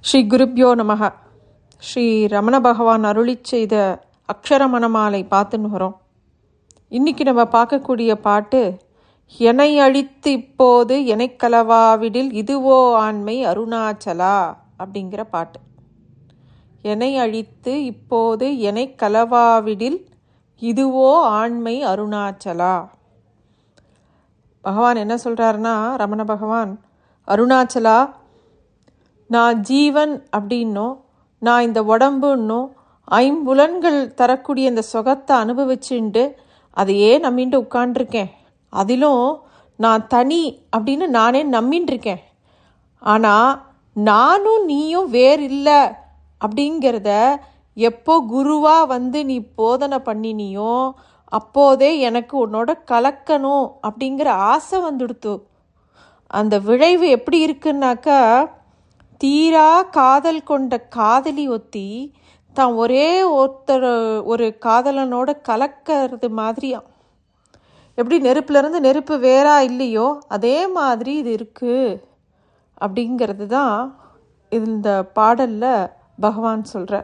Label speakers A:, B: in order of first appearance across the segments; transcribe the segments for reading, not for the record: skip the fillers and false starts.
A: ஸ்ரீ குருப்யோ நமக. ஸ்ரீ ரமண பகவான் அருளி செய்த அக்ஷர மணமாலை பார்த்துன்னு வரோம். இன்றைக்கி நம்ம பார்க்கக்கூடிய பாட்டு, என்னை அழித்து இப்போது என்னை கலவாவிடில் இதுவோ ஆண்மை அருணாச்சலா அப்படிங்கிற பாட்டு. என்னை அழித்து இப்போது என்னை கலவாவிடில் இதுவோ ஆண்மை அருணாச்சலா. பகவான் என்ன சொல்கிறாருன்னா, ரமண பகவான், அருணாச்சலா, நான் ஜீவன் அப்படின்னும், நான் இந்த உடம்புன்னும், ஐம்புலன்கள் தரக்கூடிய இந்த சுகத்தை அனுபவிச்சுண்டு அதையே நம்பிட்டு உட்காண்டிருக்கேன். அதிலும் நான் தனி அப்படின்னு நானே நம்பின்னு இருக்கேன். ஆனால் நானும் நீயும் வேறு இல்லை அப்படிங்கிறத எப்போ குருவாக வந்து நீ போதனை பண்ணினியோ அப்போதே எனக்கு உன்னோட கலக்கணும் அப்படிங்கிற ஆசை வந்துடுத்து. அந்த விளைவு எப்படி இருக்குன்னாக்கா, தீரா காதல் கொண்ட காதலி ஒத்தி தான் ஒரே ஒரு காதலனோட கலக்கிறது மாதிரியா. எப்படி நெருப்புலேருந்து நெருப்பு வேறா இல்லையோ அதே மாதிரி இது இருக்குது அப்படிங்கிறது தான் இந்த பாடலில் பகவான் சொல்கிறார்.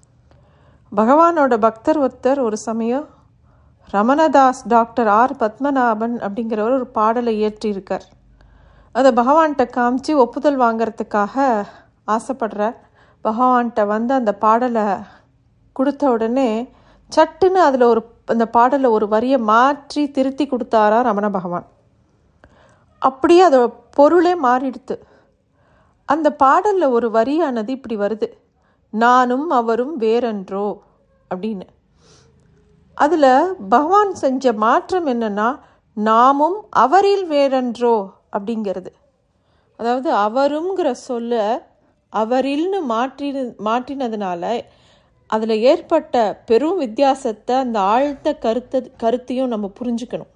A: பகவானோட பக்தர் ஒருத்தர் ஒரு சமயம் ரமணதாஸ் டாக்டர் ஆர் பத்மநாபன் அப்படிங்கிறவர் ஒரு பாடலை இயற்றியிருக்கார். அதை பகவான்கிட்ட காமிச்சு ஒப்புதல் வாங்கிறதுக்காக ஆசைப்படுறார். பகவான்கிட்ட வந்து அந்த பாடலை கொடுத்த உடனே சட்டுன்னு அதில் அந்த பாடலில் ஒரு வரியை மாற்றி திருத்தி கொடுத்தாரா ரமண பகவான். அப்படியே அதோட பொருளே மாறிடுத்து. அந்த பாடலில் ஒரு வரியானது இப்படி வருது, நானும் அவரும் வேறென்றோ அப்படின்னு. அதில் பகவான் செஞ்ச மாற்றம் என்னன்னா, நாமும் அவரில் வேறென்றோ அப்படிங்கிறது. அதாவது அவருங்கிற சொல்ல அவரில்னு மாற்றினதுனால அதில் ஏற்பட்ட பெரும் வித்தியாசத்தை, அந்த ஆழ்ந்த கருத்தையும் நம்ம புரிஞ்சுக்கணும்.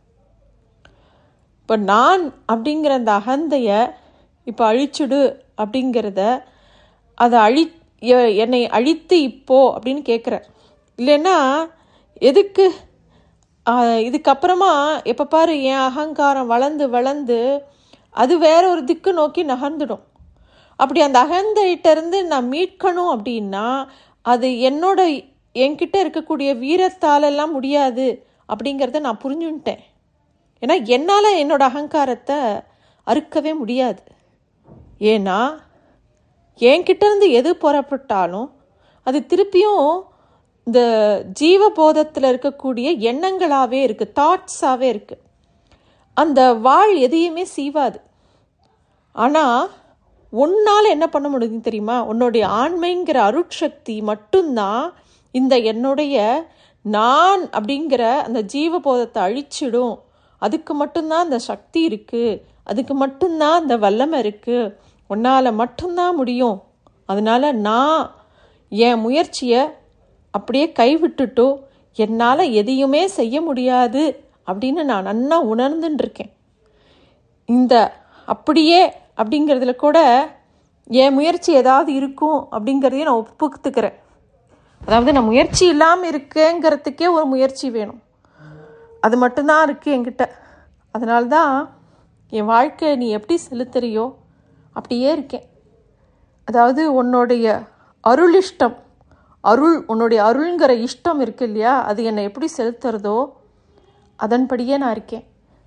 A: இப்போ நான் அப்படிங்கிற அந்த அகந்தையை இப்போ அழிச்சுடு அப்படிங்கிறத, அதை என்னை அழித்து இப்போ அப்படின்னு கேட்குறேன். இல்லைன்னா எதுக்கு இதுக்கப்புறமா எப்போ பாரு என் அகங்காரம் வளர்ந்து அது வேற ஒரு திக்கு நோக்கி நகர்ந்துடும். அப்படி அந்த அகந்தையிட்டருந்து நான் மீட்கணும் அப்படின்னா அது என்கிட்ட இருக்கக்கூடிய வீரத்தாலெல்லாம் முடியாது அப்படிங்கிறத நான் புரிஞ்சுட்டேன். ஏன்னா என்னால் என்னோட அகங்காரத்தை அறுக்கவே முடியாது. ஏன்னா என்கிட்டேருந்து எது புறப்பட்டாலும் அது திருப்பியும் இந்த ஜீவபோதத்தில் இருக்கக்கூடிய எண்ணங்களாகவே இருக்குது, தாட்ஸாகவே இருக்குது. அந்த வாழ் எதையுமே சீவாது. ஆனால் உன்னால் என்ன பண்ண முடியும் தெரியுமா? உன்னுடைய ஆண்மைங்கிற அருட்சக்தி மட்டும்தான் இந்த என்னுடைய நான் அப்படிங்கிற அந்த ஜீவபோதத்தை அழிச்சிடும். அதுக்கு மட்டும்தான் அந்த சக்தி இருக்குது, அதுக்கு மட்டும்தான் அந்த வல்லமை இருக்குது. உன்னால் மட்டும்தான் முடியும். அதனால் நான் என் முயற்சியை அப்படியே கைவிட்டுட்டோ என்னால் எதையுமே செய்ய முடியாது அப்படின்னு நான் நன்னா உணர்ந்துட்டுருக்கேன். இந்த அப்படியே அப்படிங்கிறதுல கூட என் முயற்சி ஏதாவது இருக்கும் அப்படிங்கிறதையும் நான் ஒப்புத்துக்கிறேன். அதாவது நான் முயற்சி இல்லாமல் இருக்கேங்கிறதுக்கே ஒரு முயற்சி வேணும். அது மட்டும்தான் இருக்குது என்கிட்ட. அதனால்தான் என் வாழ்க்கை நீ எப்படி செலுத்துறியோ அப்படியே இருக்கேன். அதாவது உன்னுடைய அருளிஷ்டம், உன்னுடைய அருள்ங்கிற இஷ்டம் இருக்கு இல்லையா, அது என்னை எப்படி செலுத்துறதோ அதன்படியே நான் இருக்கேன்.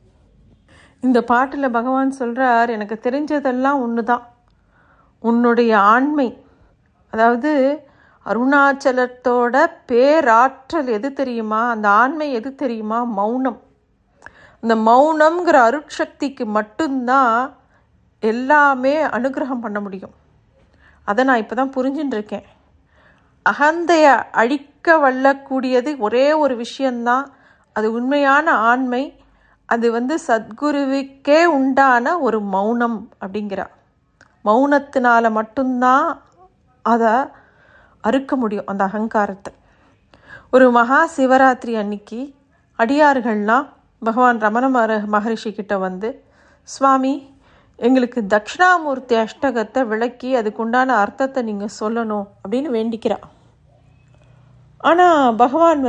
A: இந்த பாட்டில் பகவான் சொல்கிறார், எனக்கு தெரிஞ்சதெல்லாம் ஒன்று தான், உன்னுடைய ஆண்மை. அதாவது அருணாச்சலத்தோட பேராற்றல் எது தெரியுமா? அந்த ஆண்மை எது தெரியுமா? மௌனம். அந்த மௌனம்ங்கிற அருட்சக்திக்கு மட்டும்தான் எல்லாமே அனுகிரகம் பண்ண முடியும். அதை நான் இப்போ தான் புரிஞ்சுட்டு இருக்கேன். அகந்தையை அழிக்க வல்லக்கூடியது ஒரே ஒரு விஷயந்தான், அது உண்மையான ஆண்மை. அது சத்குருவுக்கே உண்டான ஒரு மௌனம் அப்படிங்கிறார். மௌனத்தினால மட்டும்தான் அதை அறுக்க முடியும், அந்த அகங்காரத்தை. ஒரு மகா சிவராத்திரி அன்னைக்கு அடியார்கள்லாம் பகவான் ரமண மகரிஷி கிட்ட வந்து, சுவாமி, எங்களுக்கு தட்சிணாமூர்த்தி அஷ்டகத்தை விளக்கி அதுக்குண்டான அர்த்தத்தை நீங்கள் சொல்லணும் அப்படின்னு வேண்டிக்கிறா. ஆனால் பகவான்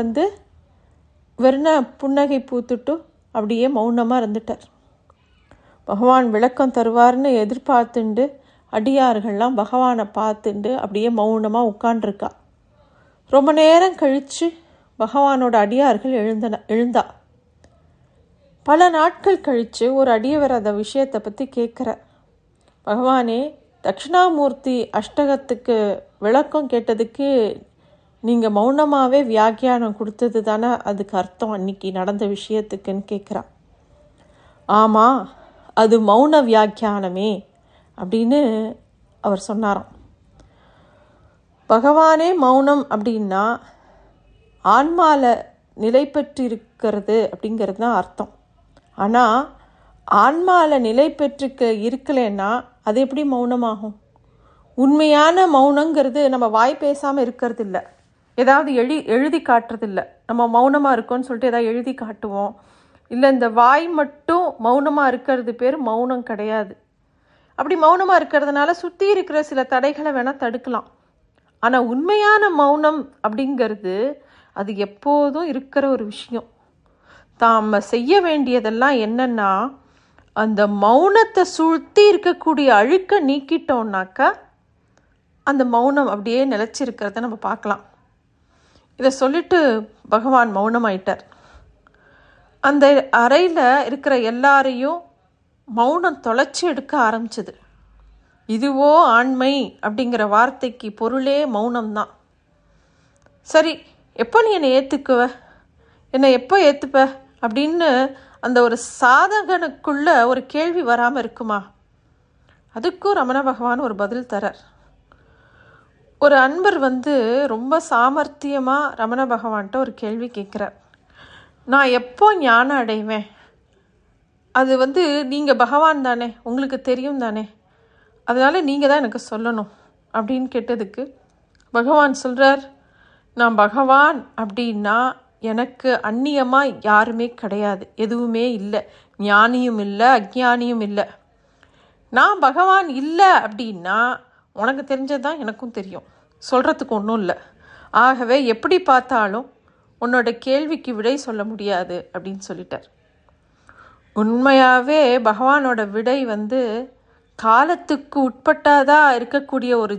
A: வெறும் புன்னகை பூத்துட்டு அப்படியே மௌனமாக இருந்துட்டார். பகவான் விளக்கம் தருவார்னு எதிர்பார்த்துண்டு அடியார்கள்லாம் பகவானை பார்த்துட்டு அப்படியே மௌனமாக உட்காண்டிருக்கா. ரொம்ப நேரம் கழித்து பகவானோட அடியார்கள் எழுந்தா. பல நாட்கள் கழித்து ஒரு அடியவர் அந்த விஷயத்தை பற்றி கேட்குறார். பகவானே, தட்சிணாமூர்த்தி அஷ்டகத்துக்கு விளக்கம் கேட்டதுக்கு நீங்கள் மௌனமாகவே வியாக்கியானம் கொடுத்தது தானே அதுக்கு அர்த்தம் அன்னைக்கு நடந்த விஷயத்துக்குன்னு கேட்குறா. ஆமாம், அது மௌன வியாக்கியானமே அப்படின்னு அவர் சொன்னாராம். பகவானே மௌனம் அப்படின்னா ஆன்மாவில் நிலை பெற்று இருக்கிறது அப்படிங்கிறது தான் அர்த்தம். ஆனால் ஆன்மாவில் நிலை பெற்றுக்க இருக்கலைன்னா அது எப்படி மௌனமாகும்? உண்மையான மௌனங்கிறது நம்ம வாய் பேசாமல் இருக்கிறது இல்லை, ஏதாவது எழுதி காட்டுறதில்லை. நம்ம மௌனமாக இருக்கோன்னு சொல்லிட்டு ஏதாவது எழுதி காட்டுவோம். இல்லை, இந்த வாய் மட்டும் மௌனமாக இருக்கிறது பேர் மௌனம் கிடையாது. அப்படி மௌனமாக இருக்கிறதுனால சுற்றி இருக்கிற சில தடைகளை வேணால் தடுக்கலாம். ஆனால் உண்மையான மௌனம் அப்படிங்கிறது அது எப்போதும் இருக்கிற ஒரு விஷயம். தாம் செய்ய வேண்டியதெல்லாம் என்னென்னா, அந்த மௌனத்தை சுற்றி இருக்கக்கூடிய அழுக்க நீக்கிட்டோம்னாக்கா அந்த மௌனம் அப்படியே நிலச்சிருக்கிறத நம்ம பார்க்கலாம். இதை சொல்லிட்டு பகவான் மௌனமாயிட்டார். அந்த அறையில் இருக்கிற எல்லாரையும் மௌனம் தொலைச்சி எடுக்க ஆரம்பிச்சது. இதுவோ ஆண்மை அப்படிங்கிற வார்த்தைக்கு பொருளே மௌனம்தான். சரி, எப்போ நீ என்னை ஏற்றுக்குவ, என்னை எப்போ ஏற்றுப்ப அப்படின்னு அந்த ஒரு சாதகனுக்குள்ள ஒரு கேள்வி வராமல் இருக்குமா? அதுக்கும் ரமண பகவான் ஒரு பதில் தரார். ஒரு அன்பர் ரொம்ப சாமர்த்தியமாக ரமண பகவான்கிட்ட ஒரு கேள்வி கேட்குறார். நான் எப்போ ஞானம் அடைவேன்? அது நீங்கள் பகவான் தானே, உங்களுக்கு தெரியும் தானே, அதனால் நீங்கள் தான் எனக்கு சொல்லணும் அப்படின்னு கேட்டதுக்கு பகவான் சொல்கிறார், நான் பகவான் அப்படின்னா எனக்கு அந்நியமாக யாருமே கிடையாது, எதுவுமே இல்லை, ஞானியும் இல்லை, அஞ்ஞானியும் இல்லை. நான் பகவான் இல்லை அப்படின்னா உனக்கு தெரிஞ்சது தான் எனக்கும் தெரியும், சொல்கிறதுக்கு ஒன்றும் இல்லை. ஆகவே எப்படி பார்த்தாலும் உன்னோட கேள்விக்கு விடை சொல்ல முடியாது அப்படின்னு சொல்லிட்டார். உண்மையாகவே பகவானோட விடை காலத்துக்கு உட்பட்டாதான் இருக்கக்கூடிய ஒரு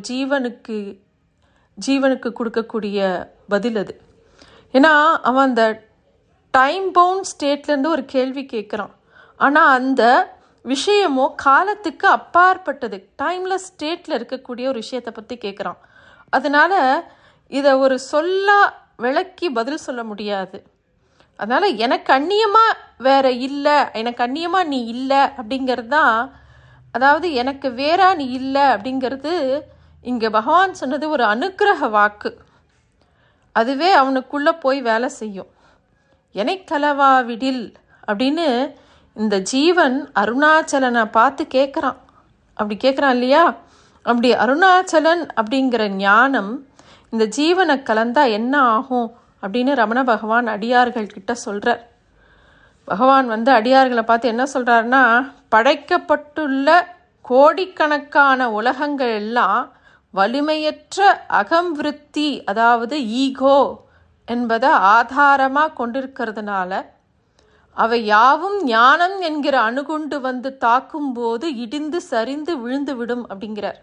A: ஜீவனுக்கு கொடுக்கக்கூடிய பதில் அது. ஏன்னா அவன் அந்த டைம் பவுண்ட் ஸ்டேட்லேருந்து ஒரு கேள்வி கேட்குறான். ஆனால் அந்த விஷயமோ காலத்துக்கு அப்பாற்பட்டது, டைம்லெஸ் ஸ்டேட்டில் இருக்கக்கூடிய ஒரு விஷயத்தை பற்றி கேட்குறான். அதனால் இதை ஒரு விளக்கி பதில் சொல்ல முடியாது. அதனால் எனக்கு அந்நியமாக வேற இல்லை, எனக்கு அந்நியமாக நீ இல்லை அப்படிங்கிறது தான், அதாவது எனக்கு வேறா நீ இல்லை அப்படிங்கிறது இங்கே பகவான் சொன்னது ஒரு அனுக்கிரக வாக்கு. அதுவே அவனுக்குள்ளே போய் வேலை செய்யும். எனைக்கலவாவிடில் அப்படின்னு இந்த ஜீவன் அருணாச்சலனை பார்த்து கேட்குறான். அப்படி கேட்குறான் இல்லையா? அப்படி அருணாச்சலன் அப்படிங்கிற ஞானம் இந்த ஜீவனை கலந்தா என்ன ஆகும் அப்படின்னு ரமண பகவான் அடியார்கள் கிட்ட சொல்கிறார். பகவான் அடியார்களை பார்த்து என்ன சொல்கிறாருன்னா, படைக்கப்பட்டுள்ள கோடிக்கணக்கான உலகங்கள் எல்லாம் வலிமையற்ற அகம்விருத்தி, அதாவது ஈகோ என்பதை ஆதாரமாக கொண்டிருக்கிறதுனால அவை யாவும் ஞானம் என்கிற அணுகுண்டு தாக்கும்போது இடிந்து சரிந்து விழுந்து விடும் அப்படிங்கிறார்.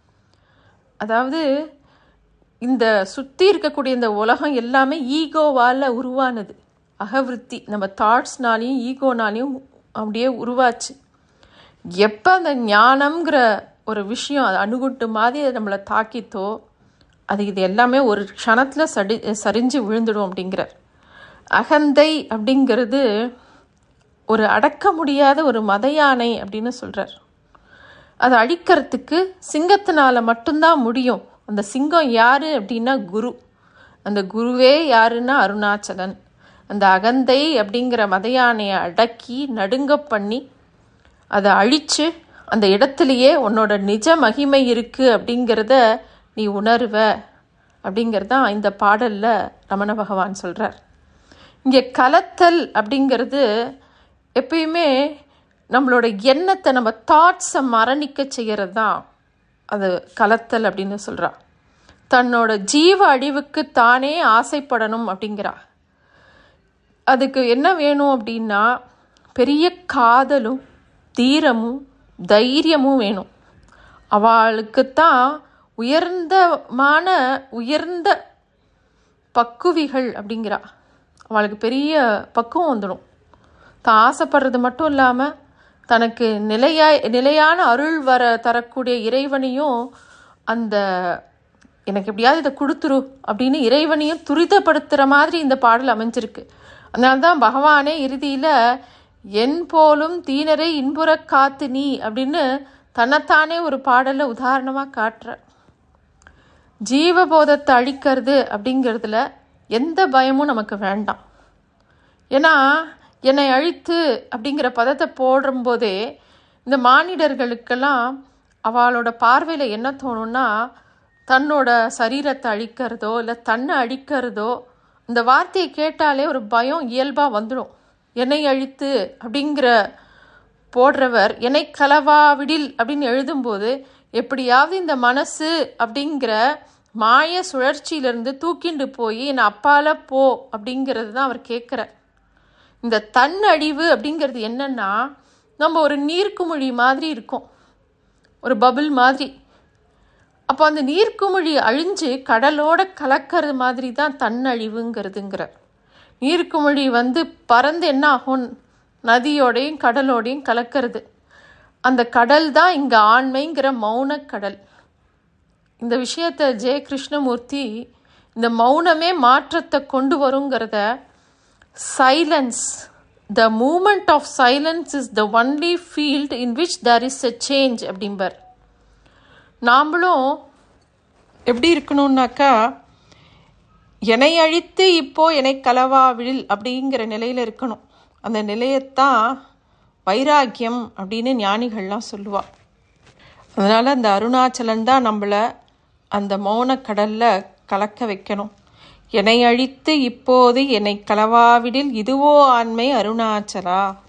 A: அதாவது இந்த சுற்றி இருக்கக்கூடிய இந்த உலகம் எல்லாமே ஈகோவால் உருவானது, அகவிருத்தி, நம்ம தாட்ஸ்னாலையும் ஈகோனாலையும் அப்படியே உருவாச்சு. எப்போ அந்த ஞானம்ங்கிற ஒரு விஷயம் அது அணுகுண்டு மாதிரி அது நம்மளை தாக்கித்தோ இது எல்லாமே ஒரு க்ஷணத்தில் சரிஞ்சு விழுந்துடும் அப்படிங்கிறார். அகந்தை அப்படிங்கிறது ஒரு அடக்க முடியாத ஒரு மத யானை அப்படின்னு சொல்கிறார். அதை அழிக்கிறதுக்கு சிங்கத்தினால மட்டும்தான் முடியும். அந்த சிங்கம் யார் அப்படின்னா குரு. அந்த குருவே யாருன்னா அருணாச்சலன். அந்த அகந்தை அப்படிங்கிற மத யானையை அடக்கி நடுங்க பண்ணி அதை அழித்து அந்த இடத்துலையே உன்னோட நிஜ மகிமை இருக்குது அப்படிங்கிறத நீ உணர்வ அப்படிங்கிறதான் இந்த பாடலில் ரமண பகவான் சொல்கிறார். இங்கே கலத்தல் அப்படிங்கிறது எப்பயுமே நம்மளோட எண்ணத்தை, நம்ம தாட்ஸை மரணிக்க செய்கிறது தான் அது கலத்தல் அப்படின்னு சொல்கிறா. தன்னோட ஜீவ அழிவுக்கு தானே ஆசைப்படணும் அப்படிங்கிறா. அதுக்கு என்ன வேணும் அப்படின்னா பெரிய காதலும் தீரமும் தைரியமும் வேணும். அவளுக்குத்தான் உயர்ந்த பக்குவிகள் அப்படிங்கிறா. அவளுக்கு பெரிய பக்குவம் வந்துடும். தான் ஆசைப்படுறது மட்டும் இல்லாமல் தனக்கு நிலையான அருள் தரக்கூடிய இறைவனையும் அந்த எனக்கு எப்படியாவது இதை கொடுத்துரு அப்படின்னு இறைவனையும் துரிதப்படுத்துகிற மாதிரி இந்த பாடல் அமைஞ்சிருக்கு. அதனால தான் பகவானே இறுதியில் என் போலும் தீனரை இன்புற காத்து நீ அப்படின்னு தன்னைத்தானே ஒரு பாடலை உதாரணமாக காட்டுற. ஜீவபோதத்தை அழிக்கிறது அப்படிங்கிறதுல எந்த பயமும் நமக்கு வேண்டாம். ஏன்னா என்னை அழித்து அப்படிங்கிற பதத்தை போடும்போதே இந்த மானிடர்களுக்கெல்லாம் அவளோட பார்வையில் என்ன தோணும்னா, தன்னோட சரீரத்தை அழிக்கிறதோ இல்லை தன்னை அழிக்கிறதோ, இந்த வார்த்தையை கேட்டாலே ஒரு பயம் இயல்பாக வந்துடும். என்னை அழித்து அப்படிங்கிற போடுறவர் என்னை கலவாவிடில் அப்படின்னு எழுதும்போது எப்படியாவது இந்த மனசு அப்படிங்கிற மாய சுழற்சியிலிருந்து தூக்கிண்டு போய் என்னை அப்பால போ அப்படிங்கிறது தான் அவர் கேட்குறார். இந்த தன் அழிவு அப்படிங்கிறது என்னன்னா, நம்ம ஒரு நீர்க்குமிழி மாதிரி இருக்கும், ஒரு பபுள் மாதிரி. அப்போ அந்த நீர்க்குமிழி அழிஞ்சு கடலோட கலக்கிறது மாதிரி தான் தன் அழிவுங்கிறதுங்கிற. நீர்க்குமிழி பறந்து என்ன ஆகும், நதியோடையும் கடலோடையும் கலக்கிறது. அந்த கடல் தான் இங்கே ஆண்மைங்கிற மௌனக்கடல். இந்த விஷயத்தை ஜெய கிருஷ்ணமூர்த்தி இந்த மௌனமே மாற்றத்தை கொண்டு வருங்கிறத, silence, the moment of silence is the only field in which there is a change அப்படிம்பார். நாம்ளும் எப்படி இருக்கணும்னாக்கா, என்னை அழித்து இப்போ என்னை கலவாவிடில் அப்படிங்கிற நிலையில் இருக்கணும். அந்த நிலையத்தான் வைராக்கியம் அப்படின்னு ஞானிகள்லாம் சொல்லுவாள். அதனால் அந்த அருணாச்சலன் தான் நம்மளை அந்த மௌனக்கடலில் கலக்க வைக்கணும். என்னை அழித்து இப்போது என்னை கலவாவிடில் இதுவோ ஆண்மை அருணாச்சலா.